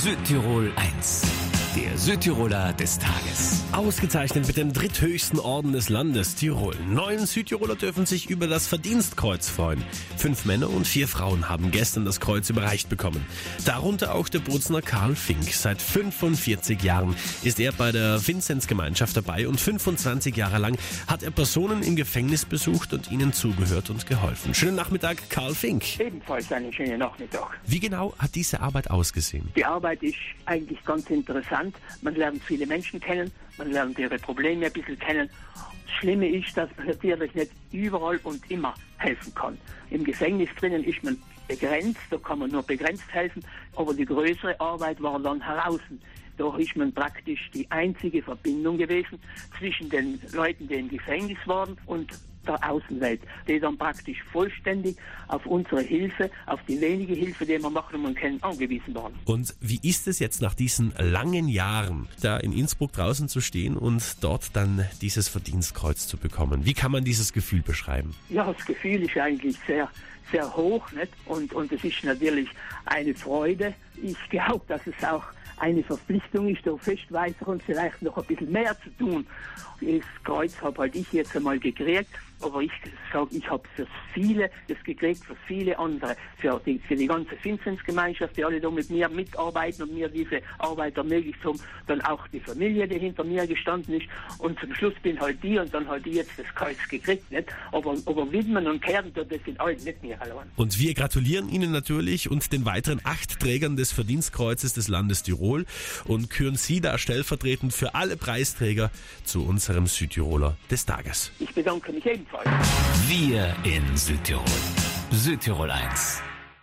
Südtirol 1. Der Südtiroler des Tages. Ausgezeichnet mit dem dritthöchsten Orden des Landes Tirol. 9 Südtiroler dürfen sich über das Verdienstkreuz freuen. 5 Männer und 4 Frauen haben gestern das Kreuz überreicht bekommen. Darunter auch der Bozner Karl Fink. Seit 45 Jahren ist er bei der Vinzenzgemeinschaft dabei und 25 Jahre lang hat er Personen im Gefängnis besucht und ihnen zugehört und geholfen. Schönen Nachmittag, Karl Fink. Ebenfalls einen schönen Nachmittag. Wie genau hat diese Arbeit ausgesehen? Die Arbeit ist eigentlich ganz interessant. Man lernt viele Menschen kennen, man lernt ihre Probleme ein bisschen kennen. Das Schlimme ist, dass man natürlich nicht überall und immer helfen kann. Im Gefängnis drinnen ist man begrenzt, da kann man nur begrenzt helfen, aber die größere Arbeit war dann draußen. Da ist man praktisch die einzige Verbindung gewesen zwischen den Leuten, die im Gefängnis waren, und der Außenwelt, die dann praktisch vollständig auf unsere Hilfe, auf die wenige Hilfe, die wir machen und können, angewiesen waren. Und wie ist es jetzt nach diesen langen Jahren, da in Innsbruck draußen zu stehen und dort dann dieses Verdienstkreuz zu bekommen? Wie kann man dieses Gefühl beschreiben? Ja, das Gefühl ist eigentlich sehr, sehr hoch, nicht? Und es ist natürlich eine Freude. Ich glaube, dass es auch eine Verpflichtung ist, da festweiter und vielleicht noch ein bisschen mehr zu tun. Das Kreuz habe halt ich jetzt einmal gekriegt, aber ich sage, ich habe für viele das gekriegt, für viele andere, für die ganze Vinzenzgemeinschaft, die alle da mit mir mitarbeiten und mir diese Arbeit ermöglicht haben, dann auch die Familie, die hinter mir gestanden ist, und zum Schluss bin halt die und dann halt die jetzt das Kreuz gekriegt, nicht? Aber widmen und kehren, das sind alle nicht mir allein. Und wir gratulieren Ihnen natürlich und den weiteren 8 Trägern des Verdienstkreuzes des Landes Tirol und küren Sie da stellvertretend für alle Preisträger zu unserem Südtiroler des Tages. Ich bedanke mich ebenfalls. Wir in Südtirol. Südtirol 1.